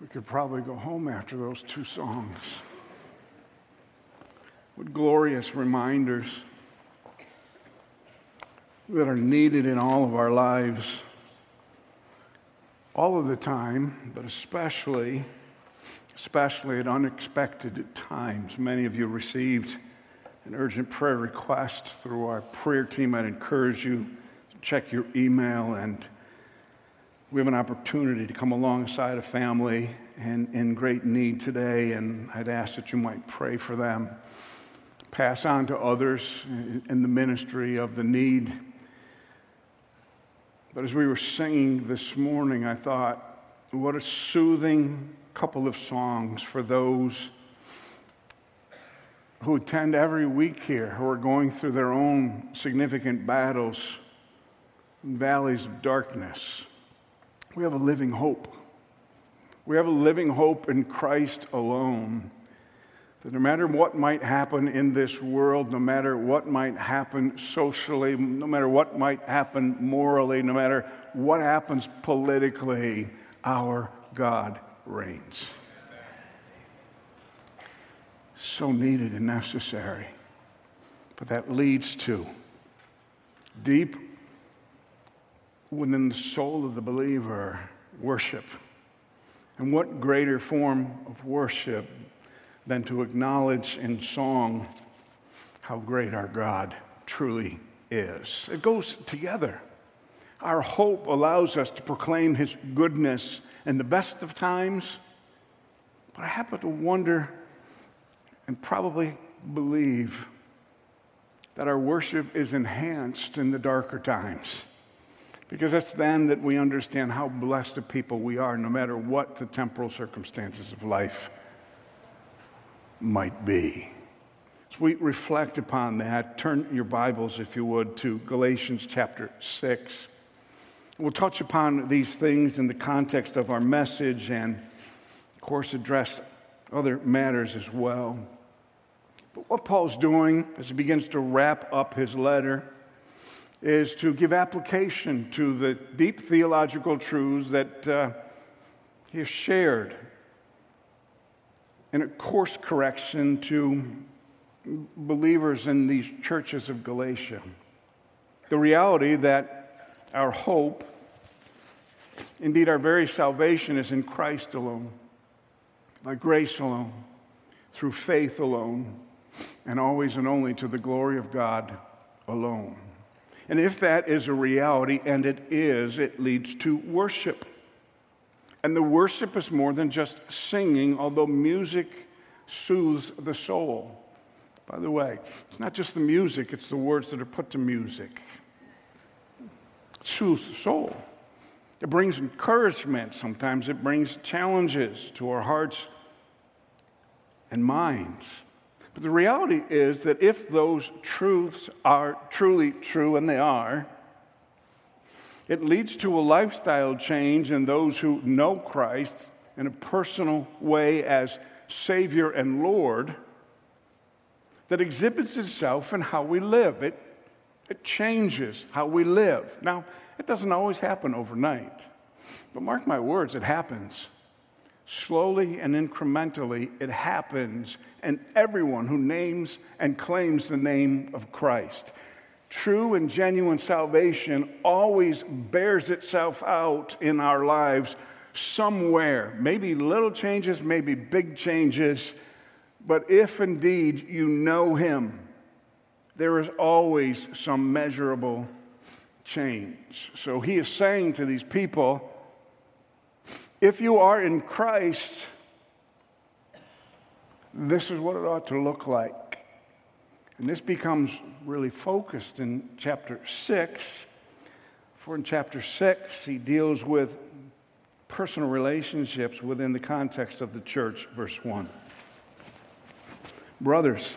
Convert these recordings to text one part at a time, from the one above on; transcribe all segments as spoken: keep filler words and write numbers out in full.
We could probably go home after those two songs. What glorious reminders that are needed in all of our lives, all of the time, but especially, especially at unexpected times. Many of you received an urgent prayer request through our prayer team. I'd encourage you to check your email, and we have an opportunity to come alongside a family in, in great need today, and I'd ask that you might pray for them. Pass on to others in the ministry of the need. But as we were singing this morning, I thought, what a soothing couple of songs for those who attend every week here, who are going through their own significant battles and valleys of darkness. We have a living hope. We have a living hope in Christ alone. That no matter what might happen in this world, no matter what might happen socially, no matter what might happen morally, no matter what happens politically, our God reigns. So needed and necessary. But that leads to deep within the soul of the believer, worship. And what greater form of worship than to acknowledge in song how great our God truly is. It goes together. Our hope allows us to proclaim His goodness in the best of times, but I happen to wonder and probably believe that our worship is enhanced in the darker times. Because it's then that we understand how blessed a people we are, no matter what the temporal circumstances of life might be. As we reflect upon that, turn your Bibles, if you would, to Galatians chapter six. We'll touch upon these things in the context of our message and, of course, address other matters as well. But what Paul's doing as he begins to wrap up his letter is to give application to the deep theological truths that uh, he has shared in a course correction to believers in these churches of Galatia. The reality that our hope, indeed our very salvation, is in Christ alone, by grace alone, through faith alone, and always and only to the glory of God alone. And if that is a reality, and it is, it leads to worship. And the worship is more than just singing, although music soothes the soul. By the way, it's not just the music, it's the words that are put to music. It soothes the soul. It brings encouragement. Sometimes it brings challenges to our hearts and minds. But the reality is that if those truths are truly true, and they are, it leads to a lifestyle change in those who know Christ in a personal way as Savior and Lord that exhibits itself in how we live. It, it changes how we live. Now, it doesn't always happen overnight, but mark my words, it happens. Slowly and incrementally, it happens, and everyone who names and claims the name of Christ. True and genuine salvation always bears itself out in our lives somewhere. Maybe little changes, maybe big changes, but if indeed you know Him, there is always some measurable change. So he is saying to these people, if you are in Christ, this is what it ought to look like. And this becomes really focused in chapter six. For in chapter six, he deals with personal relationships within the context of the church, verse one. Brothers,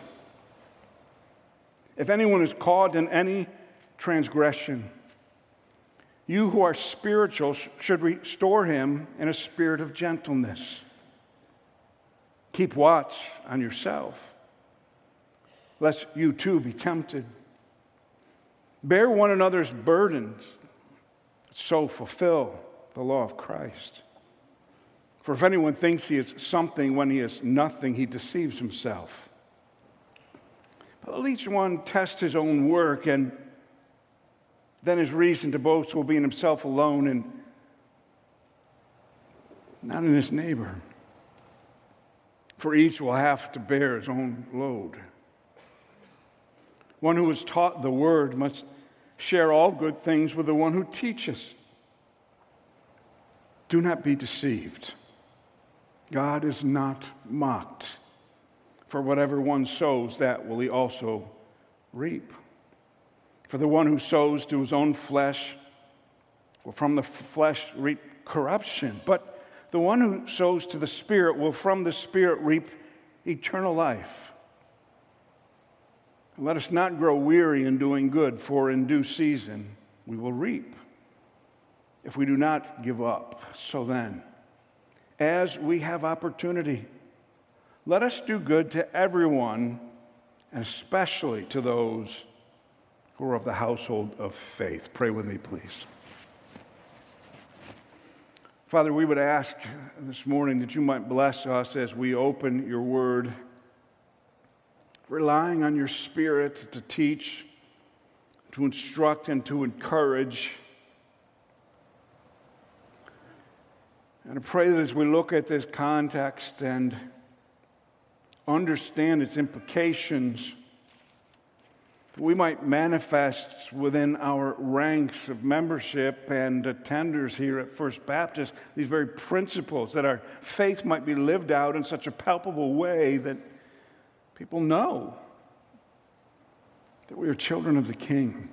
if anyone is caught in any transgression, you who are spiritual should restore him in a spirit of gentleness. Keep watch on yourself, lest you too be tempted. Bear one another's burdens, so fulfill the law of Christ. For if anyone thinks he is something when he is nothing, he deceives himself. But let each one test his own work, and then his reason to boast will be in himself alone and not in his neighbor. For each will have to bear his own load. One who is taught the word must share all good things with the one who teaches. Do not be deceived. God is not mocked. For whatever one sows, that will he also reap. For the one who sows to his own flesh will from the flesh reap corruption. But the one who sows to the Spirit will from the Spirit reap eternal life. Let us not grow weary in doing good, for in due season we will reap if we do not give up. So then, as we have opportunity, let us do good to everyone, and especially to those who are of the household of faith. Pray with me, please. Father, we would ask this morning that you might bless us as we open your word, relying on your Spirit to teach, to instruct, and to encourage. And I pray that as we look at this context and understand its implications, we might manifest within our ranks of membership and attenders here at First Baptist these very principles, that our faith might be lived out in such a palpable way that people know that we are children of the King.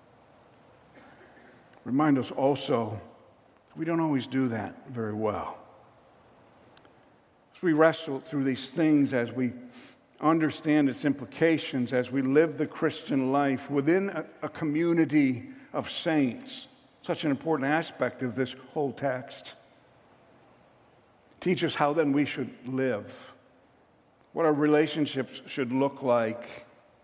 Remind us also, we don't always do that very well. As we wrestle through these things, as we understand its implications, as we live the Christian life within a, a community of saints, such an important aspect of this whole text. Teach us how then we should live, what our relationships should look like,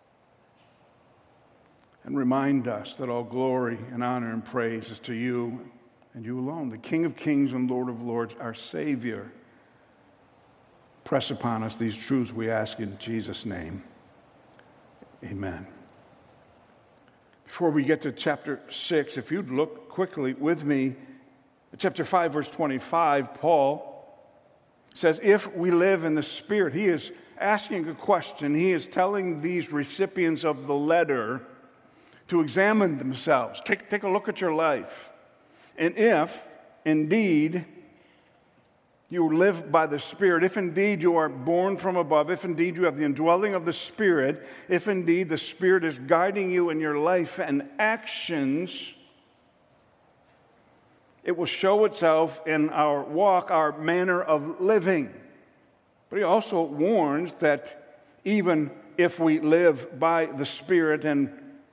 and remind us that all glory and honor and praise is to you and you alone, the King of kings and Lord of lords, our Savior. Press upon us these truths, we ask in Jesus' name. Amen. Before we get to chapter six, if you'd look quickly with me at chapter five, verse twenty-five, Paul says, if we live in the Spirit, he is asking a question. He is telling these recipients of the letter to examine themselves. Take, take a look at your life. And if, indeed, you live by the Spirit, if indeed you are born from above, if indeed you have the indwelling of the Spirit, if indeed the Spirit is guiding you in your life and actions, it will show itself in our walk, our manner of living. But he also warns that even if we live by the Spirit and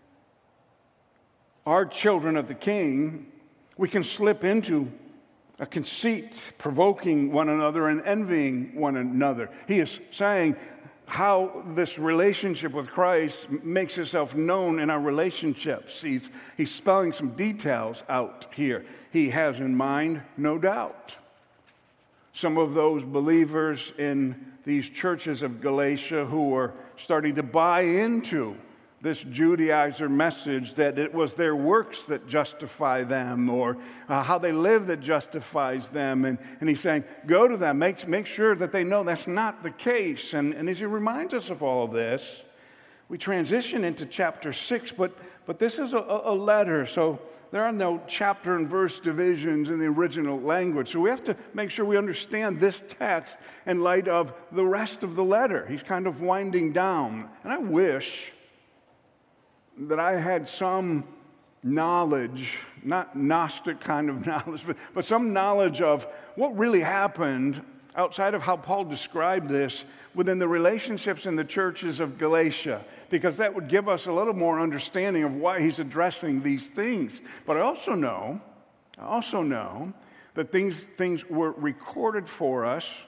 are children of the King, we can slip into a conceit, provoking one another and envying one another. He is saying how this relationship with Christ makes itself known in our relationships. He's, he's spelling some details out here. He has in mind, no doubt, some of those believers in these churches of Galatia who are starting to buy into this Judaizer message that it was their works that justify them, or uh, how they live that justifies them. And, and he's saying, go to them, make, make sure that they know that's not the case. And, and as he reminds us of all of this, we transition into chapter six, but, but this is a, a letter, so there are no chapter and verse divisions in the original language. So we have to make sure we understand this text in light of the rest of the letter. He's kind of winding down. And I wish that I had some knowledge, not Gnostic kind of knowledge, but, but some knowledge of what really happened outside of how Paul described this within the relationships in the churches of Galatia, because that would give us a little more understanding of why he's addressing these things. But I also know, I also know that these things were recorded for us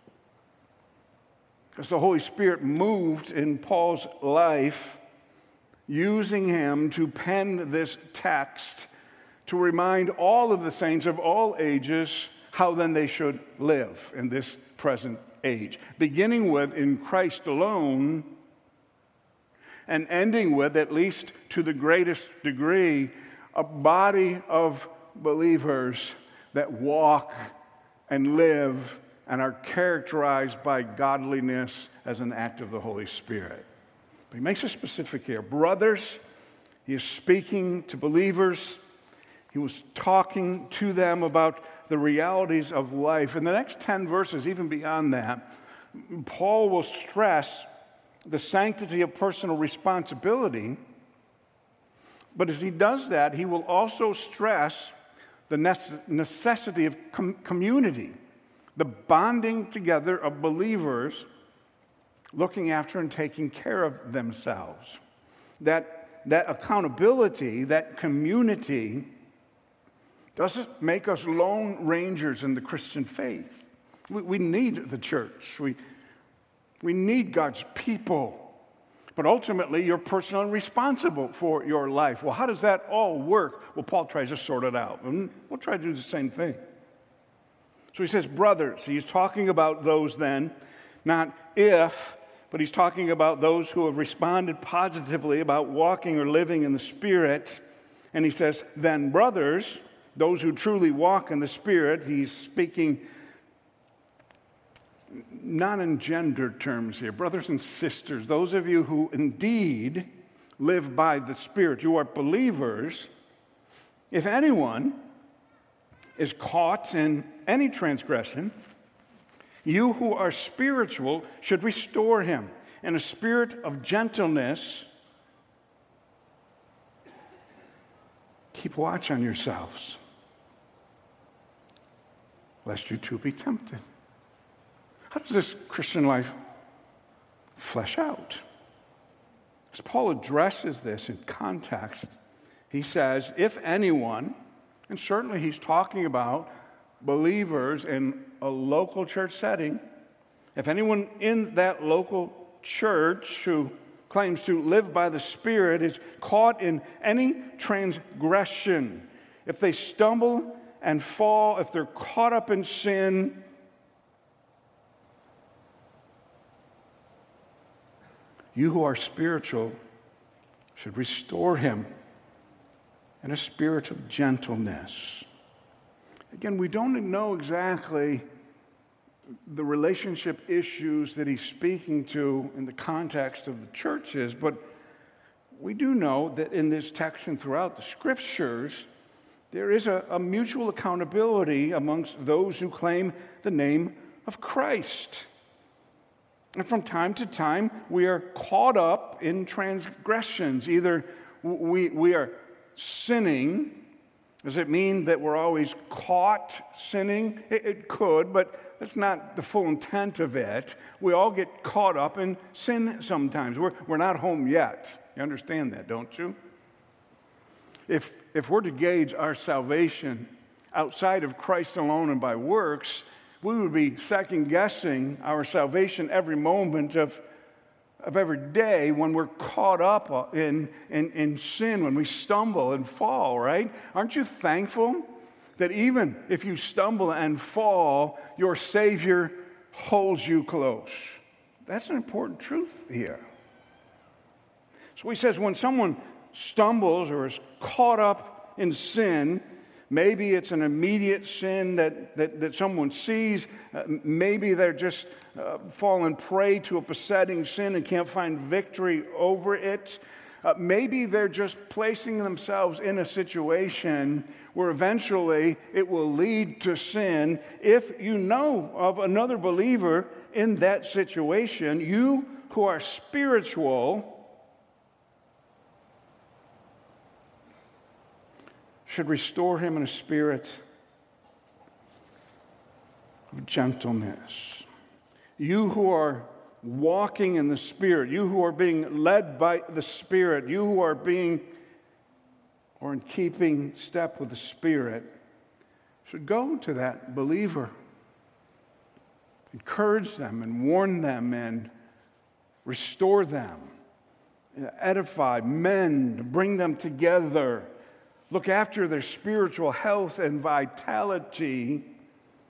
as the Holy Spirit moved in Paul's life, using him to pen this text to remind all of the saints of all ages how then they should live in this present age, beginning with in Christ alone and ending with, at least to the greatest degree, a body of believers that walk and live and are characterized by godliness as an act of the Holy Spirit. But he makes it specific here. Brothers, he is speaking to believers. He was talking to them about the realities of life. In the next ten verses, even beyond that, Paul will stress the sanctity of personal responsibility. But as he does that, he will also stress the necessity of com- community, the bonding together of believers looking after and taking care of themselves. That, that accountability, that community, doesn't make us lone rangers in the Christian faith. We, we need the church. We, we need God's people. But ultimately, you're personally responsible for your life. Well, how does that all work? Well, Paul tries to sort it out. And we'll try to do the same thing. So he says, brothers. He's talking about those then, not if, but he's talking about those who have responded positively about walking or living in the Spirit. And he says, then brothers, those who truly walk in the Spirit. He's speaking not in gender terms here. Brothers and sisters, those of you who indeed live by the Spirit, you are believers. If anyone is caught in any transgression, you who are spiritual should restore him in a spirit of gentleness. Keep watch on yourselves, lest you too be tempted. How does this Christian life flesh out? As Paul addresses this in context, he says, if anyone, and certainly he's talking about believers in a local church setting, if anyone in that local church who claims to live by the Spirit is caught in any transgression, if they stumble and fall, if they're caught up in sin, you who are spiritual should restore him in a spirit of gentleness. Again, we don't know exactly the relationship issues that he's speaking to in the context of the churches, but we do know that in this text and throughout the Scriptures, there is a, a mutual accountability amongst those who claim the name of Christ. And from time to time, we are caught up in transgressions. Either we, we are sinning. Does it mean that we're always caught sinning? It, it could, but that's not the full intent of it. We all get caught up in sin sometimes. We're, we're not home yet. You understand that, don't you? If, if we're to gauge our salvation outside of Christ alone and by works, we would be second-guessing our salvation every moment of, of every day when we're caught up in, in, in sin, when we stumble and fall, right? Aren't you thankful that even if you stumble and fall, your Savior holds you close? That's an important truth here. So he says when someone stumbles or is caught up in sin, maybe it's an immediate sin that, that, that someone sees. Uh, maybe they're just uh, fallen prey to a besetting sin and can't find victory over it. Uh, maybe they're just placing themselves in a situation where eventually it will lead to sin. If you know of another believer in that situation, you who are spiritual should restore him in a spirit of gentleness. You who are walking in the Spirit, you who are being led by the Spirit, you who are being or in keeping step with the Spirit, should go to that believer, encourage them and warn them and restore them, edify, mend, bring them together. Look after their spiritual health and vitality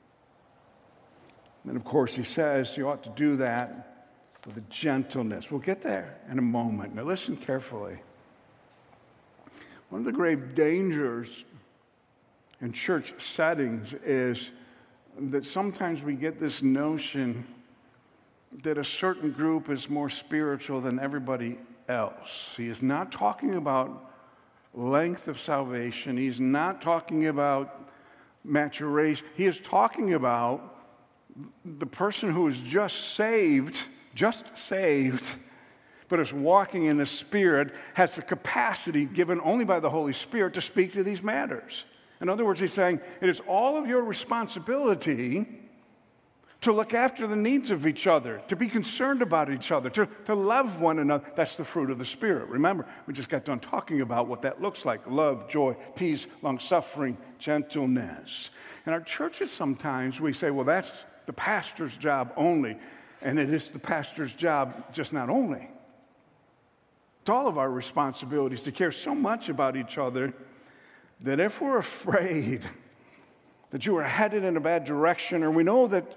And of course, he says you ought to do that with a gentleness. We'll get there in a moment. Now listen carefully. One of the grave dangers in church settings is that sometimes we get this notion that a certain group is more spiritual than everybody else. He is not talking about length of salvation. He's not talking about maturation. He is talking about the person who is just saved, just saved, but is walking in the Spirit, has the capacity given only by the Holy Spirit to speak to these matters. In other words, he's saying it is all of your responsibility to look after the needs of each other, to be concerned about each other, to, to love one another. That's the fruit of the Spirit. Remember, we just got done talking about what that looks like: love, joy, peace, long-suffering, gentleness. In our churches sometimes we say, well, that's the pastor's job only. And it is the pastor's job just not only. It's all of our responsibilities to care so much about each other that if we're afraid that you are headed in a bad direction, or we know that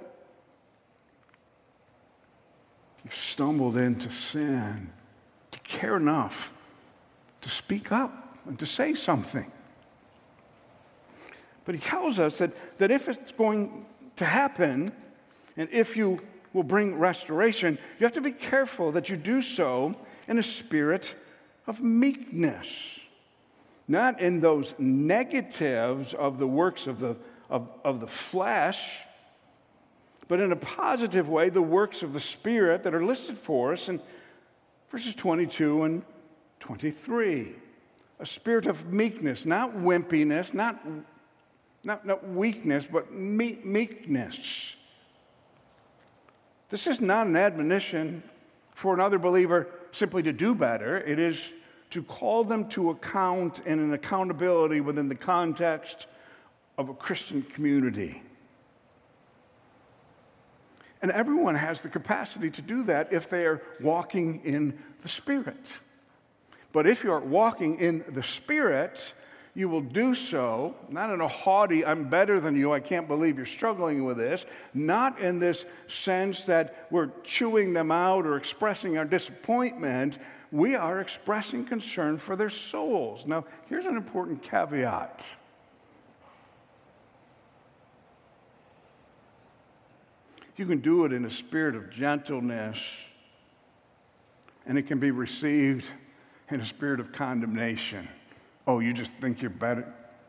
you've stumbled into sin, to care enough to speak up and to say something. But he tells us that, that if it's going to happen, and if you will bring restoration, you have to be careful that you do so in a spirit of meekness, not in those negatives of the works of the, of, of the flesh, but in a positive way, the works of the Spirit that are listed for us in verses twenty-two and twenty-three. A spirit of meekness, not wimpiness, not, not, not weakness, but me- meekness. This is not an admonition for another believer simply to do better. It is to call them to account and an accountability within the context of a Christian community. And everyone has the capacity to do that if they are walking in the Spirit. But if you are walking in the Spirit, you will do so, not in a haughty, I'm better than you, I can't believe you're struggling with this, not in this sense that we're chewing them out or expressing our disappointment. We are expressing concern for their souls. Now, here's an important caveat. You can do it in a spirit of gentleness, and it can be received in a spirit of condemnation. Oh, you just think you're better.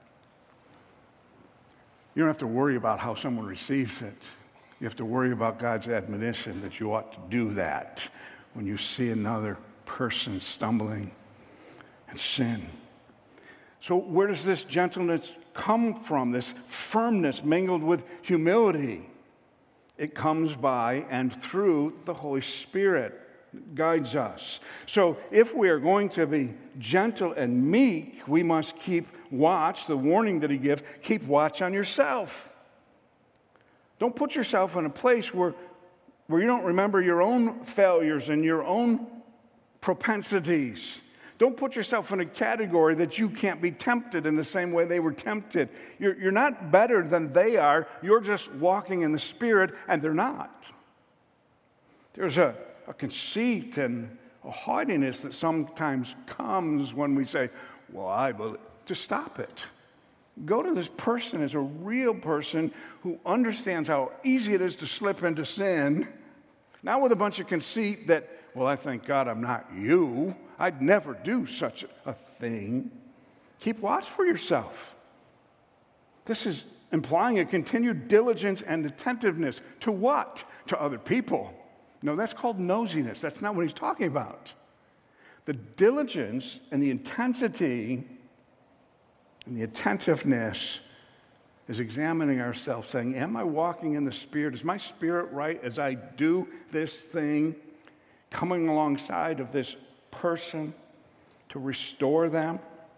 You don't have to worry about how someone receives it. You have to worry about God's admonition that you ought to do that when you see another person stumbling in sin. So where does this gentleness come from, this firmness mingled with humility? It comes by and through the Holy Spirit. It guides us. So if we are going to be gentle and meek, we must keep watch, the warning that he gives, keep watch on yourself. Don't put yourself in a place where, where you don't remember your own failures and your own propensities. Don't put yourself in a category that you can't be tempted in the same way they were tempted. You're, you're not better than they are. You're just walking in the Spirit, and they're not. There's a, a conceit and a haughtiness that sometimes comes when we say, well, I believe. Just stop it. Go to this person as a real person who understands how easy it is to slip into sin, not with a bunch of conceit that, well, I thank God I'm not you. I'd never do such a thing. Keep watch for yourself. This is implying a continued diligence and attentiveness to what? To other people. No, that's called nosiness. That's not what he's talking about. The diligence and the intensity and the attentiveness is examining ourselves, saying, am I walking in the Spirit? Is my spirit right as I do this thing, coming alongside of this person to restore them?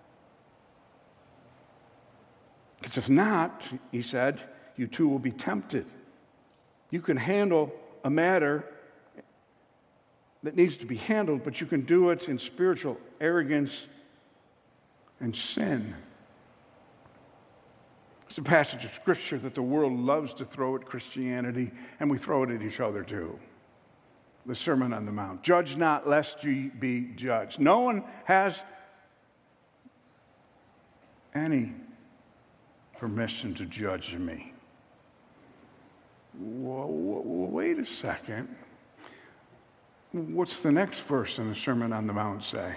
Because if not, he said, you too will be tempted. You can handle a matter that needs to be handled, but you can do it in spiritual arrogance and sin. It's a passage of Scripture that the world loves to throw at Christianity, and we throw it at each other too. The Sermon on the Mount. Judge not, lest ye be judged. No one has any permission to judge me. Whoa, whoa, wait a second. What's the next verse in the Sermon on the Mount say?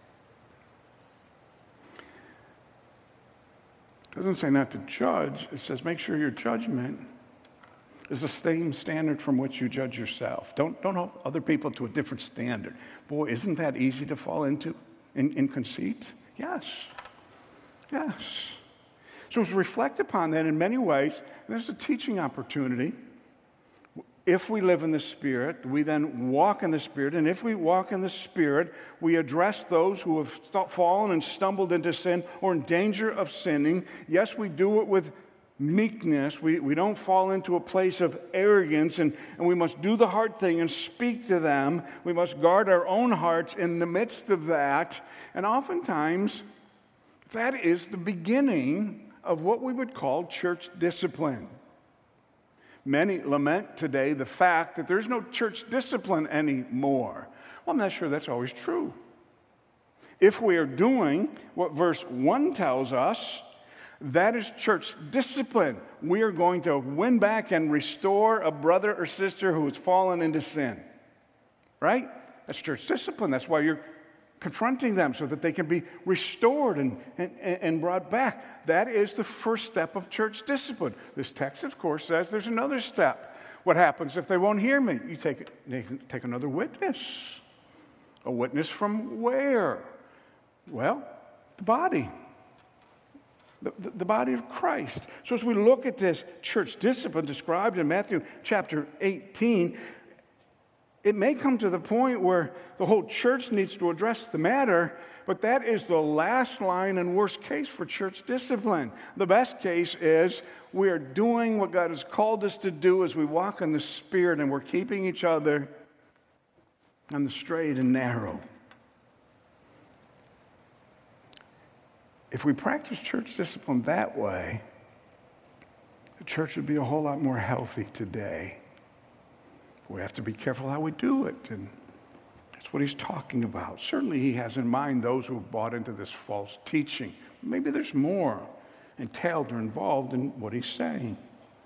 It doesn't say not to judge. It says make sure your judgment is the same standard from which you judge yourself. Don't, don't hold other people to a different standard. Boy, isn't that easy to fall into in, in conceit? Yes. Yes. So as we reflect upon that in many ways, there's a teaching opportunity. If we live in the Spirit, we then walk in the Spirit. And if we walk in the Spirit, we address those who have st- fallen and stumbled into sin or in danger of sinning. Yes, we do it with meekness. We, we don't fall into a place of arrogance, and, and we must do the hard thing and speak to them. We must guard our own hearts in the midst of that. And oftentimes, that is the beginning of what we would call church discipline. Many lament today the fact that there's no church discipline anymore. Well, I'm not sure that's always true. If we are doing what verse one tells us, that is church discipline. We are going to win back and restore a brother or sister who has fallen into sin. Right? That's church discipline. That's why you're confronting them so that they can be restored and, and, and brought back. That is the first step of church discipline. This text, of course, says there's another step. What happens if they won't hear me? You take, take another witness. A witness from where? Well, the body. The, the, the body of Christ. So as we look at this church discipline described in Matthew chapter eighteen, it may come to the point where the whole church needs to address the matter, but that is the last line and worst case for church discipline. The best case is we are doing what God has called us to do as we walk in the Spirit, and we're keeping each other on the straight and narrow. If we practice church discipline that way, the church would be a whole lot more healthy today. We have to be careful how we do it, and that's what he's talking about. Certainly he has in mind those who have bought into this false teaching. Maybe there's more entailed or involved in what he's saying.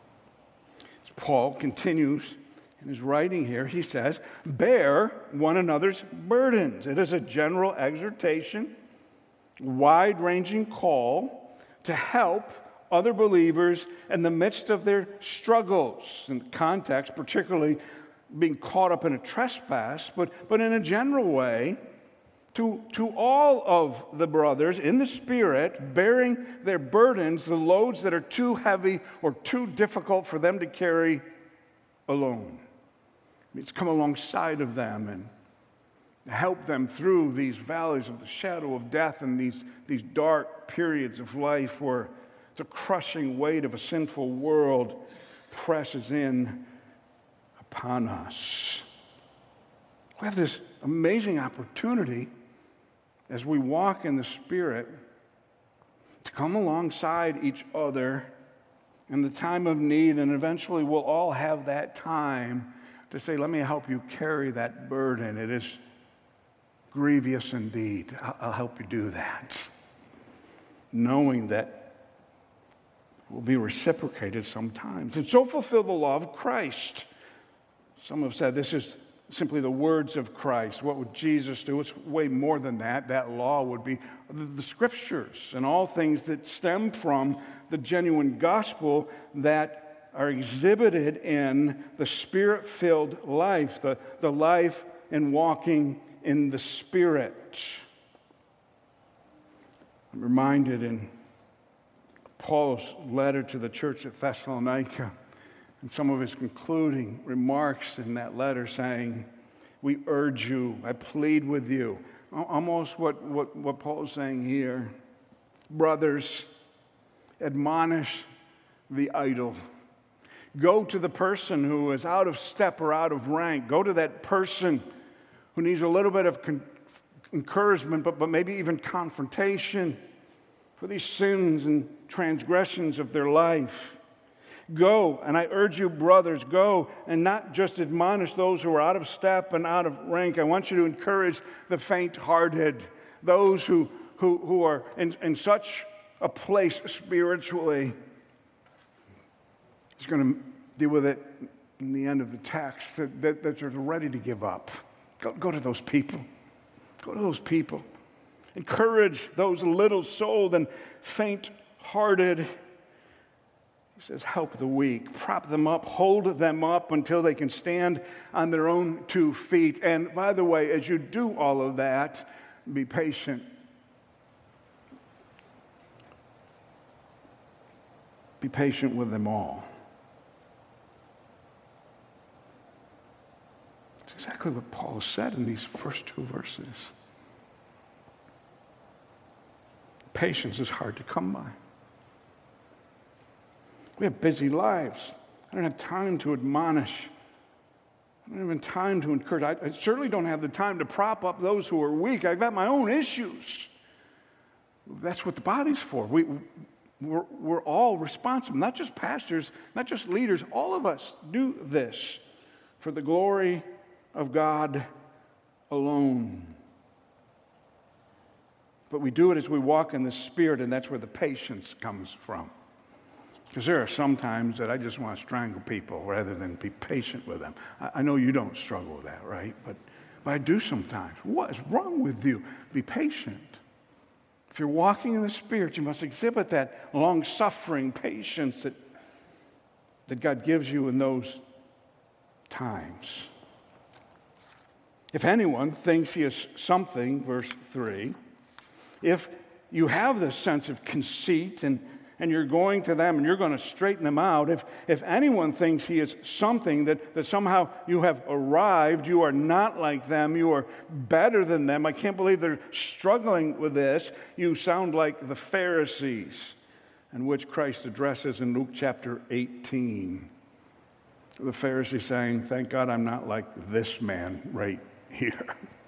As Paul continues in his writing here, he says, bear one another's burdens. It is a general exhortation, wide-ranging call to help other believers in the midst of their struggles. In the context, particularly being caught up in a trespass, but, but in a general way, to, to all of the brothers in the Spirit, bearing their burdens, the loads that are too heavy or too difficult for them to carry alone. It's come alongside of them and help them through these valleys of the shadow of death and these, these dark periods of life where the crushing weight of a sinful world presses in upon us. We have this amazing opportunity as we walk in the Spirit to come alongside each other in the time of need, and eventually we'll all have that time to say, let me help you carry that burden. It is grievous indeed. I'll help you do that. Knowing that will be reciprocated sometimes. And so fulfill the law of Christ. Some have said this is simply the words of Christ. What would Jesus do? It's way more than that. That law would be the, the Scriptures and all things that stem from the genuine gospel that are exhibited in the Spirit-filled life, the, the life in walking in the Spirit. I'm reminded in Paul's letter to the church at Thessalonica, and some of his concluding remarks in that letter saying, we urge you, I plead with you. Almost what, what, what Paul is saying here. Brothers, admonish the idle. Go to the person who is out of step or out of rank. Go to that person who needs a little bit of con- encouragement, but, but maybe even confrontation. for these sins and transgressions of their life. Go, and I urge you, brothers, go and not just admonish those who are out of step and out of rank. I want you to encourage the faint-hearted, those who, who, who are in, in such a place spiritually. He's going to deal with it in the end of the text, that, that, that are ready to give up. Go, go to those people. Go to those people. Encourage those little-souled and faint-hearted. He says, help the weak, prop them up, hold them up until they can stand on their own two feet. And by the way, as you do all of that, be patient. Be patient with them all. It's exactly what Paul said in these first two verses. Patience is hard to come by. We have busy lives. I don't have time to admonish. I don't have time to encourage. I, I certainly don't have the time to prop up those who are weak. I've got my own issues. That's what the body's for. We, we're, we're all responsible, not just pastors, not just leaders. All of us do this for the glory of God alone. But we do it as we walk in the Spirit, and that's where the patience comes from. Because there are some times that I just want to strangle people rather than be patient with them. I, I know you don't struggle with that, right? But, but I do sometimes. What is wrong with you? Be patient. If you're walking in the Spirit, you must exhibit that long-suffering patience that, that God gives you in those times. If anyone thinks he is something, verse three, if you have this sense of conceit and, and you're going to them and you're going to straighten them out, if, if anyone thinks he is something, that, that somehow you have arrived, you are not like them, you are better than them. I can't believe they're struggling with this. You sound like the Pharisees, in which Christ addresses in Luke chapter eighteen. The Pharisee saying, thank God I'm not like this man right here.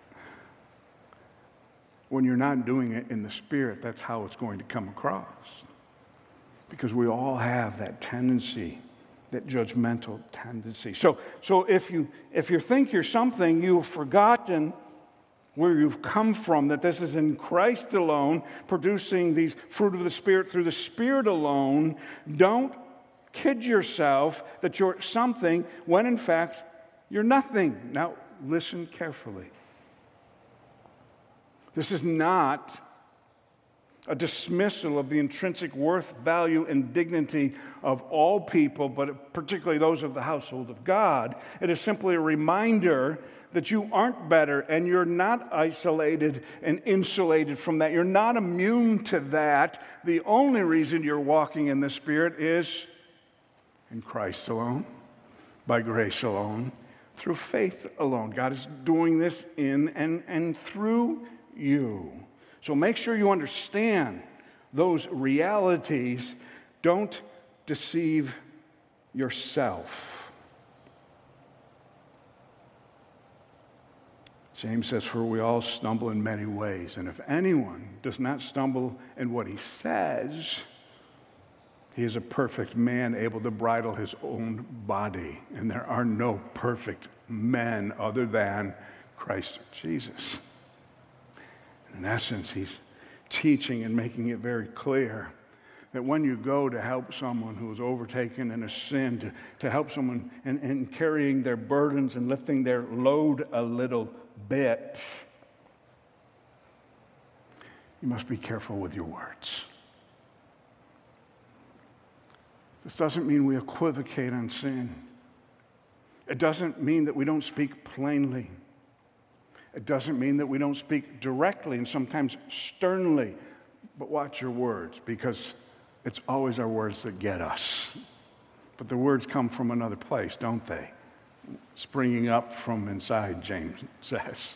When you're not doing it in the Spirit, that's how it's going to come across. Because we all have that tendency, that judgmental tendency. So, so if you if you think you're something, you've forgotten where you've come from, that this is in Christ alone, producing these fruit of the Spirit through the Spirit alone. Don't kid yourself that you're something when in fact you're nothing. Now, listen carefully. This is not a dismissal of the intrinsic worth, value, and dignity of all people, but particularly those of the household of God. It is simply a reminder that you aren't better and you're not isolated and insulated from that. You're not immune to that. The only reason you're walking in the Spirit is in Christ alone, by grace alone, through faith alone. God is doing this in and, and through you. So make sure you understand those realities. Don't deceive yourself. James says, for we all stumble in many ways, and if anyone does not stumble in what he says, he is a perfect man, able to bridle his own body. And there are no perfect men other than Christ Jesus. In essence, he's teaching and making it very clear that when you go to help someone who is overtaken in a sin, to, to help someone in, in carrying their burdens and lifting their load a little bit, you must be careful with your words. This doesn't mean we equivocate on sin. It doesn't mean that we don't speak plainly. It doesn't mean that we don't speak directly and sometimes sternly. But watch your words, because it's always our words that get us. But the words come from another place, don't they? Springing up from inside, James says.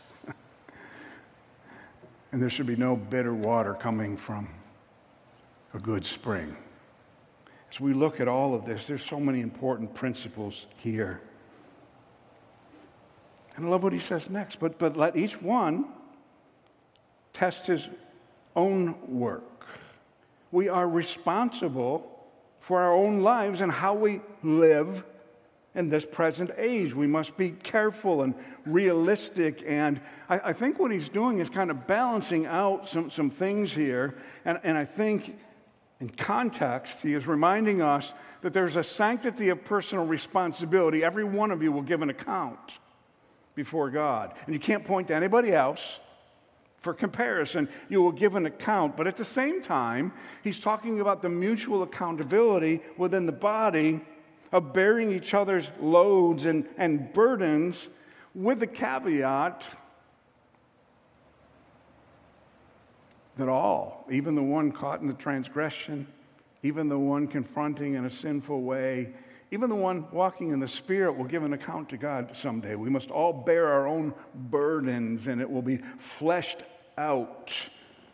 And there should be no bitter water coming from a good spring. As we look at all of this, there's so many important principles here. And I love what he says next. But, but let each one test his own work. we are responsible for our own lives and how we live in this present age. We must be careful and realistic. And I, I think what he's doing is kind of balancing out some, some things here. And, and I think in context, he is reminding us that there's a sanctity of personal responsibility. Every one of you will give an account before God. And you can't point to anybody else for comparison. You will give an account. But at the same time, he's talking about the mutual accountability within the body of bearing each other's loads and, and burdens, with the caveat that all, even the one caught in the transgression, even the one confronting in a sinful way, even the one walking in the Spirit will give an account to God someday. We must all bear our own burdens, and it will be fleshed out.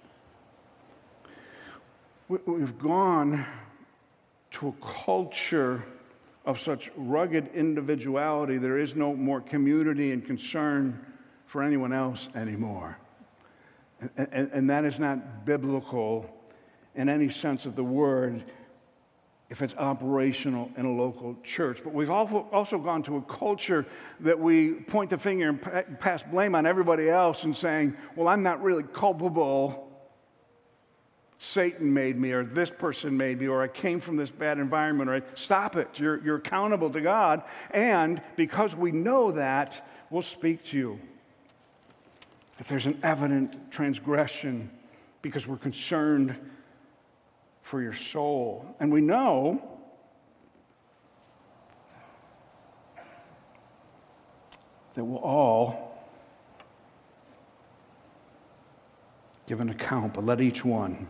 We've gone to a culture of such rugged individuality, there is no more community and concern for anyone else anymore. And, and, and that is not biblical in any sense of the word if it's operational in a local church. But we've also, also gone to a culture that we point the finger and pass blame on everybody else and saying, well, I'm not really culpable. Satan made me, or this person made me, or I came from this bad environment, or I, stop it. You're, you're accountable to God. And because we know that, we'll speak to you if there's an evident transgression, because we're concerned for your soul. And we know that we'll all give an account, but let each one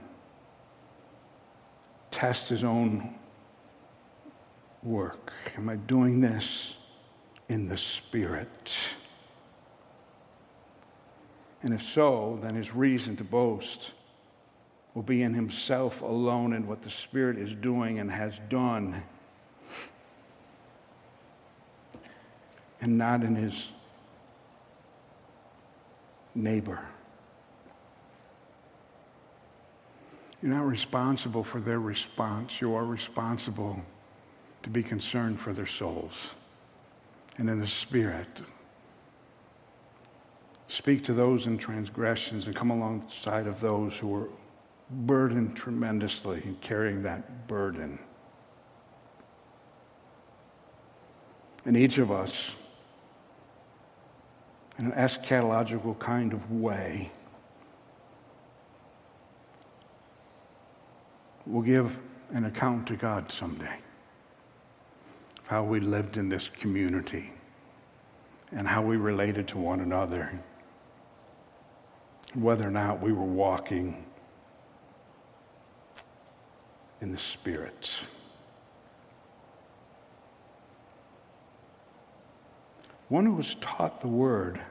test his own work. Am I doing this in the Spirit? And if so, then his reason to boast will be in himself alone and what the Spirit is doing and has done, and not in his neighbor. You're not responsible for their response. You are responsible to be concerned for their souls. And in the Spirit, speak to those in transgressions and come alongside of those who are burdened tremendously in carrying that burden. And each of us, in an eschatological kind of way, will give an account to God someday of how we lived in this community and how we related to one another, whether or not we were walking in the Spirit. One who was taught the Word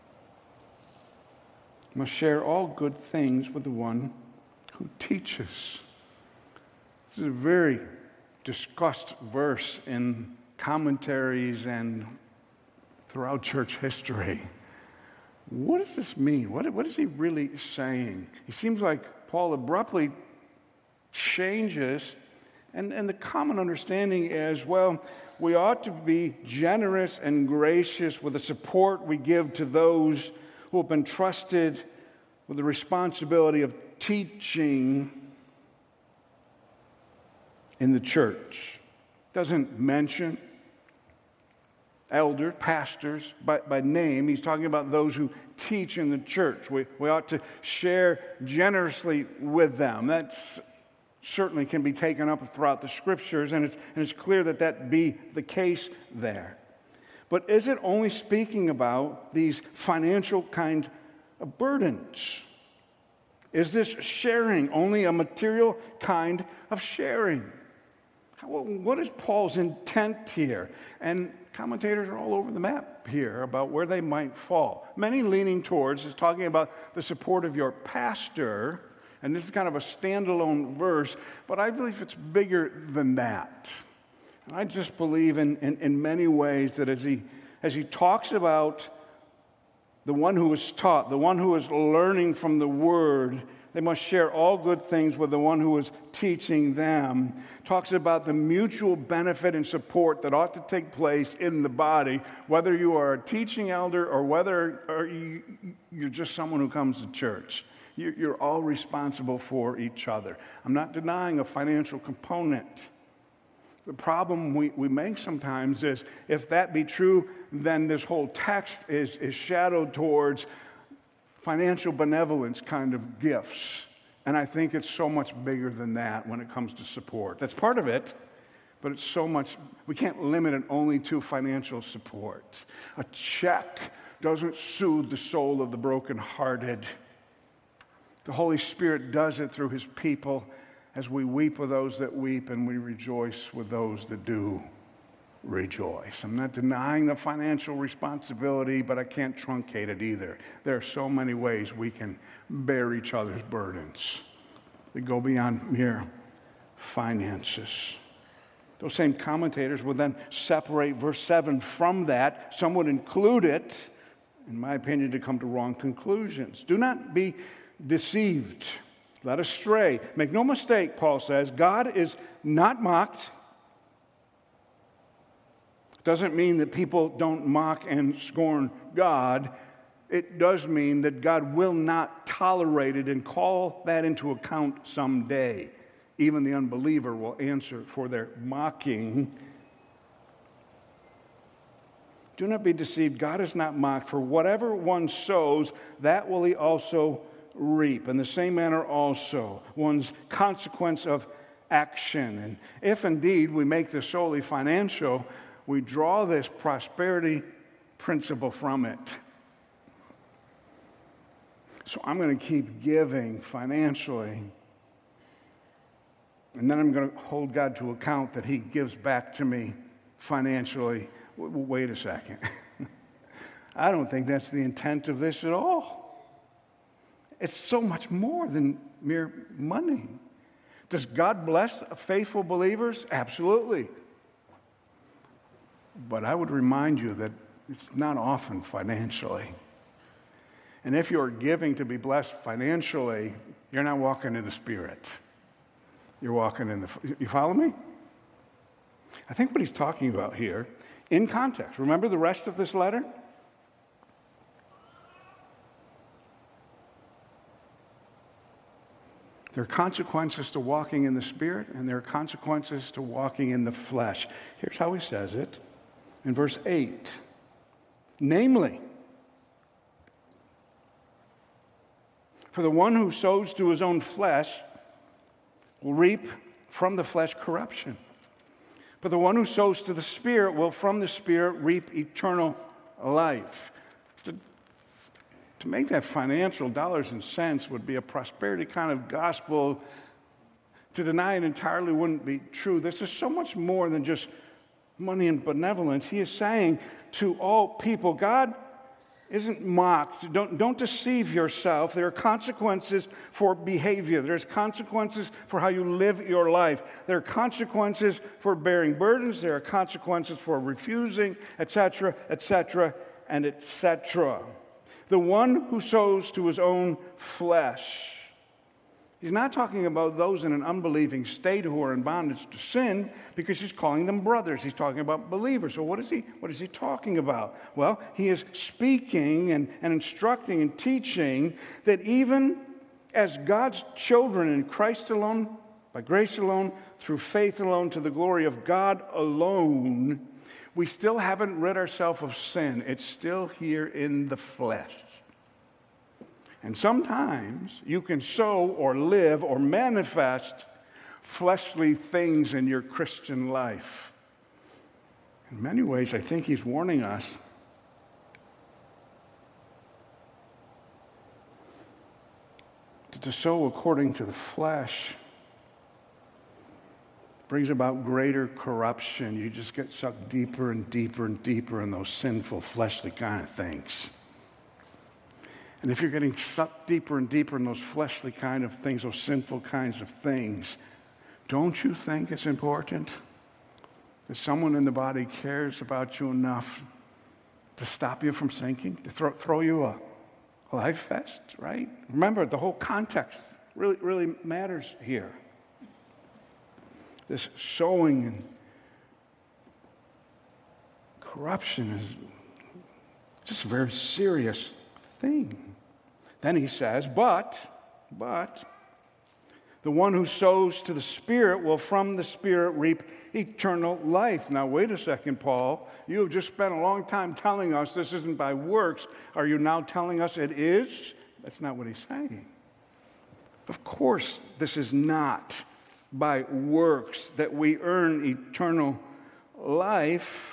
must share all good things with the one who teaches. This is a very discussed verse in commentaries and throughout church history. What does this mean? What, what is he really saying? He seems like Paul abruptly changes, and, and the common understanding is, well, we ought to be generous and gracious with the support we give to those who have been trusted with the responsibility of teaching in the church. Doesn't mention elders, pastors by, by name. He's talking about those who teach in the church. We, we ought to share generously with them. That's certainly can be taken up throughout the Scriptures, and it's, and it's clear that that be the case there. But is it only speaking about these financial kind of burdens? Is this sharing only a material kind of sharing? What is Paul's intent here? And commentators are all over the map here about where they might fall. Many leaning towards is talking about the support of your pastor, and this is kind of a standalone verse, but I believe it's bigger than that. And I just believe in, in, in many ways that as he, as he talks about the one who is taught, the one who is learning from the Word, They must share all good things with the one who is teaching them. Talks about the mutual benefit and support that ought to take place in the body, whether you are a teaching elder or whether or you, you're just someone who comes to church. You're all responsible for each other. I'm not denying a financial component. The problem we, we make sometimes is, if that be true, then this whole text is, is shadowed towards financial benevolence kind of gifts. And I think it's so much bigger than that when it comes to support. That's part of it, but it's so much, we can't limit it only to financial support. A check doesn't soothe the soul of the brokenhearted. The Holy Spirit does it through his people as we weep with those that weep and we rejoice with those that do rejoice. I'm not denying the financial responsibility, but I can't truncate it either. There are so many ways we can bear each other's burdens that go beyond mere finances. Those same commentators would then separate verse seven from that. Some would include it, in my opinion, to come to wrong conclusions. Do not be deceived, led astray. Make no mistake, Paul says, God is not mocked. Doesn't mean that people don't mock and scorn God. It does mean that God will not tolerate it and call that into account someday. Even the unbeliever will answer for their mocking. Do not be deceived. God is not mocked. For whatever one sows, that will he also reap. In the same manner also, one's consequence of action. And if indeed we make this solely financial, we draw this prosperity principle from it. So I'm going to keep giving financially. And then I'm going to hold God to account that he gives back to me financially. Wait a second. I don't think that's the intent of this at all. It's so much more than mere money. Does God bless faithful believers? Absolutely. But I would remind you that it's not often financially. And if you're giving to be blessed financially, you're not walking in the Spirit. You're walking in the... You follow me? I think what he's talking about here, in context, remember the rest of this letter? There are consequences to walking in the Spirit, and there are consequences to walking in the flesh. Here's how he says it in verse eight. Namely, for the one who sows to his own flesh will reap from the flesh corruption. But the one who sows to the Spirit will from the Spirit reap eternal life. To, to make that financial dollars and cents would be a prosperity kind of gospel. To deny it entirely wouldn't be true. This is so much more than just money and benevolence. He is saying to all people, God isn't mocked. Don't, don't deceive yourself. There are consequences for behavior. There's consequences for how you live your life. There are consequences for bearing burdens. There are consequences for refusing, et cetera, et cetera, and et cetera. The one who sows to his own flesh. He's not talking about those in an unbelieving state who are in bondage to sin, because he's calling them brothers. He's talking about believers. So what is he, what is he talking about? Well, he is speaking and, and instructing and teaching that even as God's children in Christ alone, by grace alone, through faith alone, to the glory of God alone, we still haven't rid ourselves of sin. It's still here in the flesh. And sometimes you can sow or live or manifest fleshly things in your Christian life. In many ways, I think he's warning us that to sow according to the flesh brings about greater corruption. You just get sucked deeper and deeper and deeper in those sinful, fleshly kind of things. And if you're getting sucked deeper and deeper in those fleshly kind of things, those sinful kinds of things, don't you think it's important that someone in the body cares about you enough to stop you from sinking, to throw, throw you a, a life vest, right? Remember, the whole context really, really matters here. This sowing and corruption is just a very serious thing. Then he says, but, but, the one who sows to the Spirit will from the Spirit reap eternal life. Now, wait a second, Paul. You have just spent a long time telling us this isn't by works. Are you now telling us it is? That's not what he's saying. Of course, this is not by works that we earn eternal life.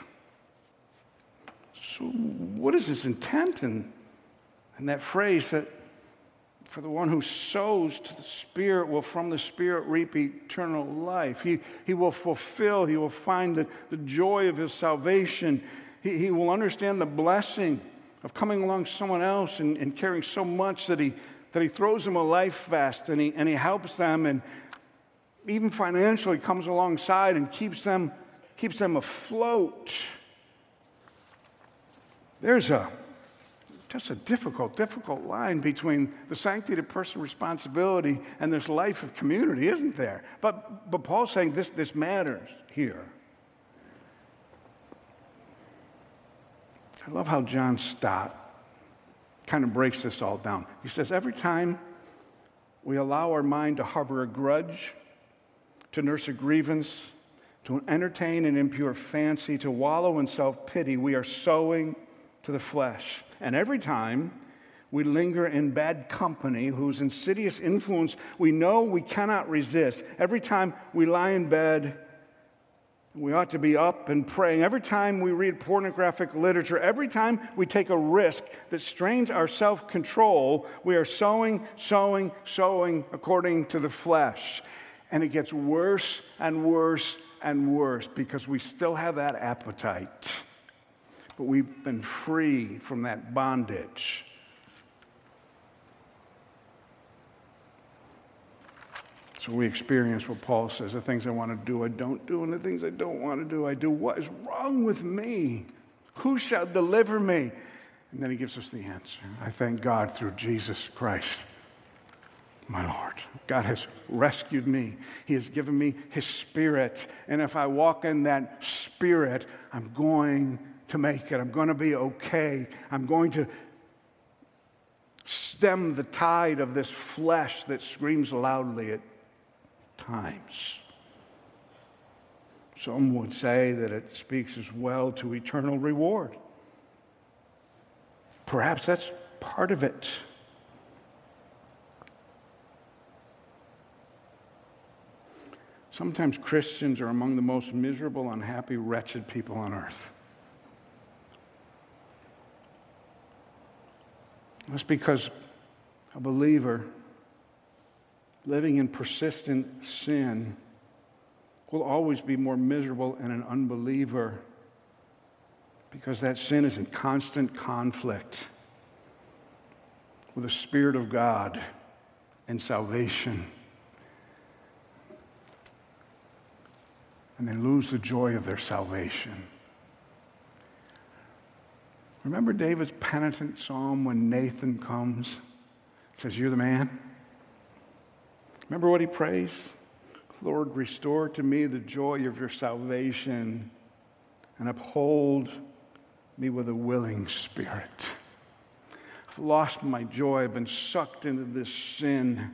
So what is his intent in, in that phrase that for the one who sows to the Spirit will from the Spirit reap eternal life? He, he will fulfill, he will find the, the joy of his salvation. He, he will understand the blessing of coming along someone else and, and caring so much that he, that he throws them a life vest and he, and he helps them and even financially comes alongside and keeps them, keeps them afloat. There's a just a difficult, difficult line between the sanctity of personal responsibility and this life of community, isn't there? But, but Paul's saying this, this matters here. I love how John Stott kind of breaks this all down. He says, every time we allow our mind to harbor a grudge, to nurse a grievance, to entertain an impure fancy, to wallow in self-pity, we are sowing to the flesh. And every time we linger in bad company whose insidious influence we know we cannot resist, every time we lie in bed, we ought to be up and praying. Every time we read pornographic literature, every time we take a risk that strains our self-control, we are sowing, sowing, sowing according to the flesh. And it gets worse and worse and worse because we still have that appetite. But we've been free from that bondage. So we experience what Paul says, the things I want to do, I don't do, and the things I don't want to do, I do. What is wrong with me? Who shall deliver me? And then he gives us the answer. I thank God through Jesus Christ, my Lord. God has rescued me. He has given me his Spirit. And if I walk in that Spirit, I'm going to make it. I'm going to be okay. I'm going to stem the tide of this flesh that screams loudly at times. Some would say that it speaks as well to eternal reward. Perhaps that's part of it. Sometimes Christians are among the most miserable, unhappy, wretched people on earth. That's because a believer living in persistent sin will always be more miserable than an unbeliever because that sin is in constant conflict with the Spirit of God and salvation. And they lose the joy of their salvation. Remember David's penitent psalm when Nathan comes? Says, you're the man. Remember what he prays? Lord, restore to me the joy of your salvation and uphold me with a willing spirit. I've lost my joy. I've been sucked into this sin.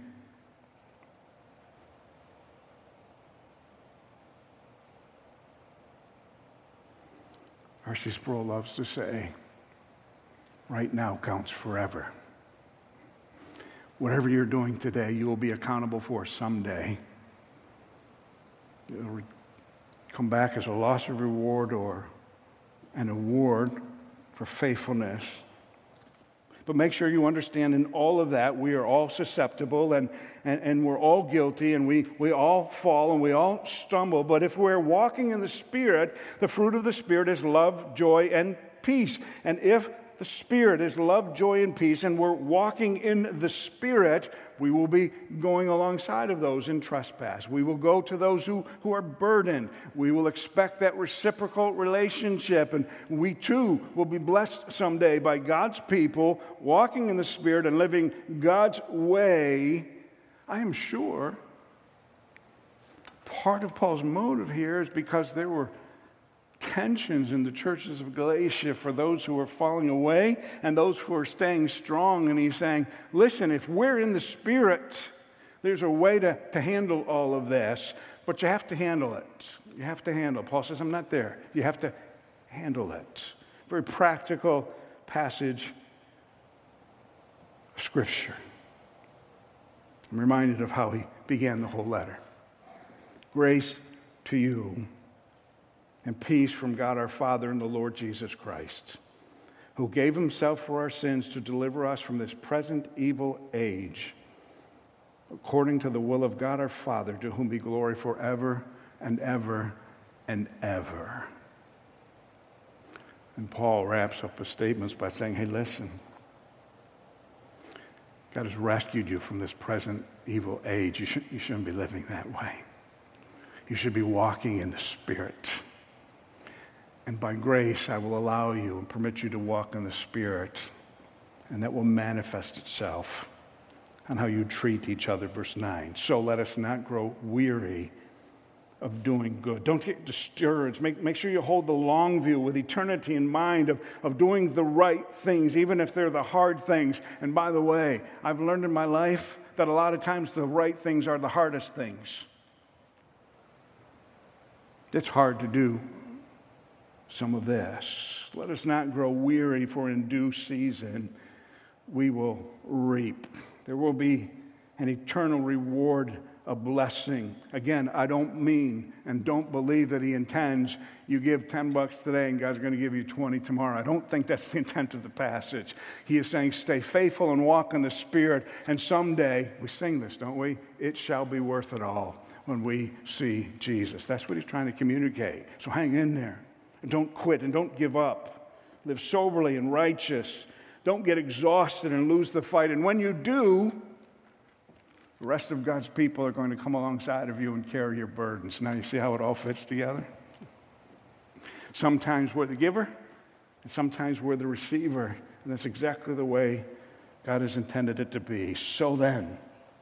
R C Sproul loves to say, right now counts forever. Whatever you're doing today, you will be accountable for someday. It'll come back as a loss of reward or an award for faithfulness. But make sure you understand in all of that, we are all susceptible and, and, and we're all guilty and we, we all fall and we all stumble. But if we're walking in the Spirit, the fruit of the Spirit is love, joy, and peace. And if the Spirit is love, joy, and peace, and we're walking in the Spirit, we will be going alongside of those in trespass. We will go to those who, who are burdened. We will expect that reciprocal relationship, and we too will be blessed someday by God's people walking in the Spirit and living God's way I am sure part of Paul's motive here is because there were tensions in the churches of Galatia for those who were falling away and those who are staying strong. And he's saying, listen, if we're in the Spirit, there's a way to, to handle all of this, but you have to handle it. You have to handle it. Paul says, I'm not there. You have to handle it. Very practical passage of Scripture. I'm reminded of how he began the whole letter. Grace to you and peace from God our Father and the Lord Jesus Christ, who gave himself for our sins to deliver us from this present evil age, according to the will of God our Father, to whom be glory forever and ever and ever. And Paul wraps up his statements by saying, hey, listen, God has rescued you from this present evil age. You, should, you shouldn't be living that way. You should be walking in the Spirit. And by grace, I will allow you and permit you to walk in the Spirit, and that will manifest itself on how you treat each other. Verse nine. So let us not grow weary of doing good. Don't get discouraged. Make, make sure you hold the long view with eternity in mind of, of doing the right things, even if they're the hard things. And by the way, I've learned in my life that a lot of times the right things are the hardest things. It's hard to do some of this. Let us not grow weary, for in due season we will reap. There will be an eternal reward, a blessing. Again, I don't mean and don't believe that he intends you give ten bucks today and God's going to give you twenty tomorrow. I don't think that's the intent of the passage. He is saying stay faithful and walk in the Spirit, and someday, we sing this, don't we? It shall be worth it all when we see Jesus. That's what he's trying to communicate. So hang in there. And don't quit and don't give up. Live soberly and righteous. Don't get exhausted and lose the fight. And when you do, the rest of God's people are going to come alongside of you and carry your burdens. Now you see how it all fits together? Sometimes we're the giver, and sometimes we're the receiver. And that's exactly the way God has intended it to be. So then,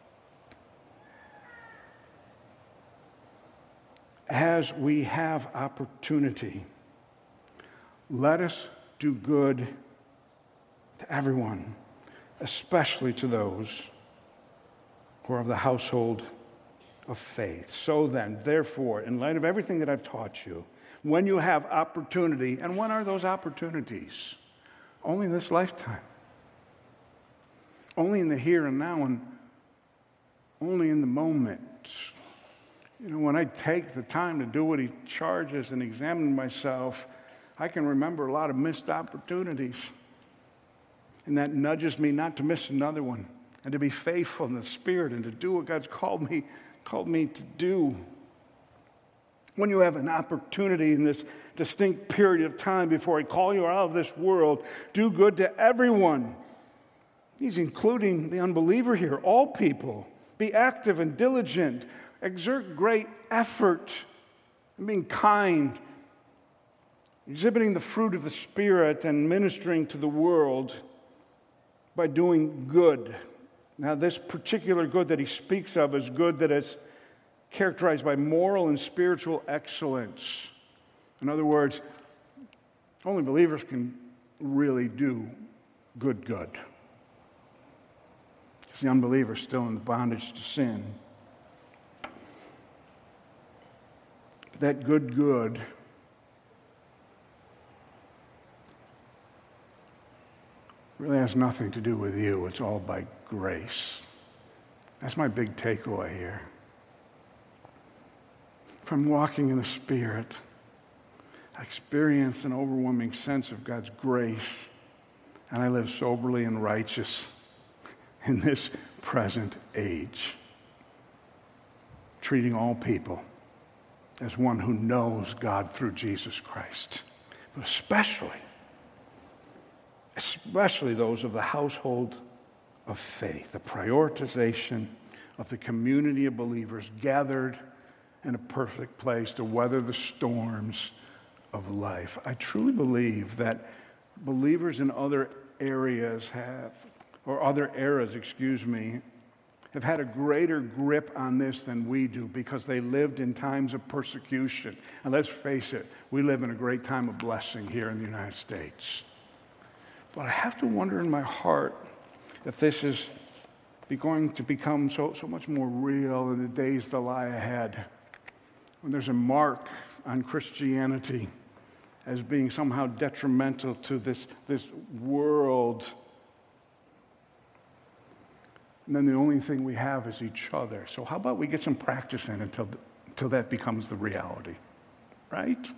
as we have opportunity, let us do good to everyone, especially to those who are of the household of faith. So then, therefore, in light of everything that I've taught you, when you have opportunity, and when are those opportunities? Only in this lifetime. Only in the here and now, and only in the moment. You know, when I take the time to do what he charges and examine myself, I can remember a lot of missed opportunities. And that nudges me not to miss another one and to be faithful in the Spirit and to do what God's called me, called me to do. When you have an opportunity in this distinct period of time before I call you out of this world, do good to everyone. He's including the unbeliever here, all people. Be active and diligent. Exert great effort in being kind, exhibiting the fruit of the Spirit, and ministering to the world by doing good. Now, this particular good that he speaks of is good that is characterized by moral and spiritual excellence. In other words, only believers can really do good good. Because the unbeliever is still in bondage to sin. That good good really has nothing to do with you. It's all by grace. That's my big takeaway here. If I'm walking in the Spirit, I experience an overwhelming sense of God's grace, and I live soberly and righteous in this present age, treating all people as one who knows God through Jesus Christ, but especially, especially those of the household of faith, the prioritization of the community of believers gathered in a perfect place to weather the storms of life. I truly believe that believers in other areas have, or other eras, excuse me, have had a greater grip on this than we do because they lived in times of persecution. And let's face it, we live in a great time of blessing here in the United States. But I have to wonder in my heart if this is be going to become so, so much more real in the days that lie ahead, when there's a mark on Christianity as being somehow detrimental to this, this world. And then the only thing we have is each other. So how about we get some practice in until, until that becomes the reality, right?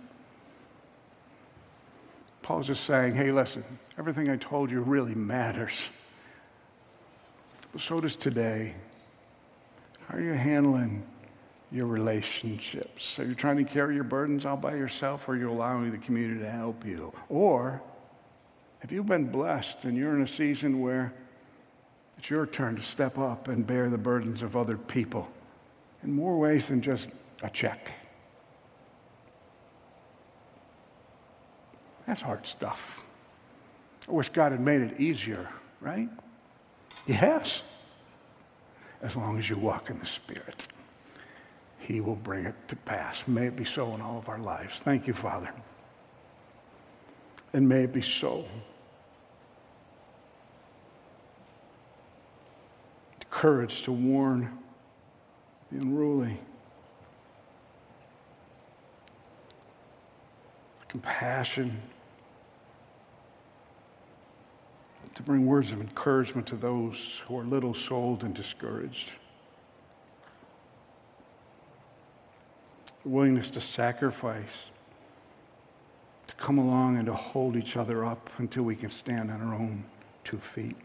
Paul's just saying, hey, listen, everything I told you really matters. But so does today. How are you handling your relationships? Are you trying to carry your burdens all by yourself, or are you allowing the community to help you? Or have you been blessed and you're in a season where it's your turn to step up and bear the burdens of other people in more ways than just a check? That's hard stuff. I wish God had made it easier, right? Yes. As long as you walk in the Spirit, He will bring it to pass. May it be so in all of our lives. Thank you, Father. And may it be so. The courage to warn the unruly. The compassion to bring words of encouragement to those who are little-souled and discouraged. The willingness to sacrifice, to come along and to hold each other up until we can stand on our own two feet.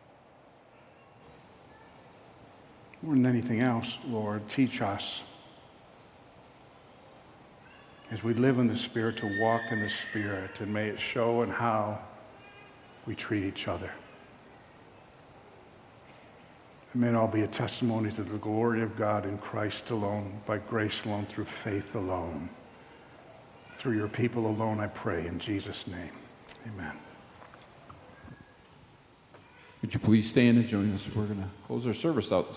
More than anything else, Lord, teach us as we live in the Spirit to walk in the Spirit, and may it show in how we treat each other. And may it all be a testimony to the glory of God in Christ alone, by grace alone, through faith alone. Through your people alone, I pray in Jesus' name. Amen. Would you please stand and join us? We're going to close our service out.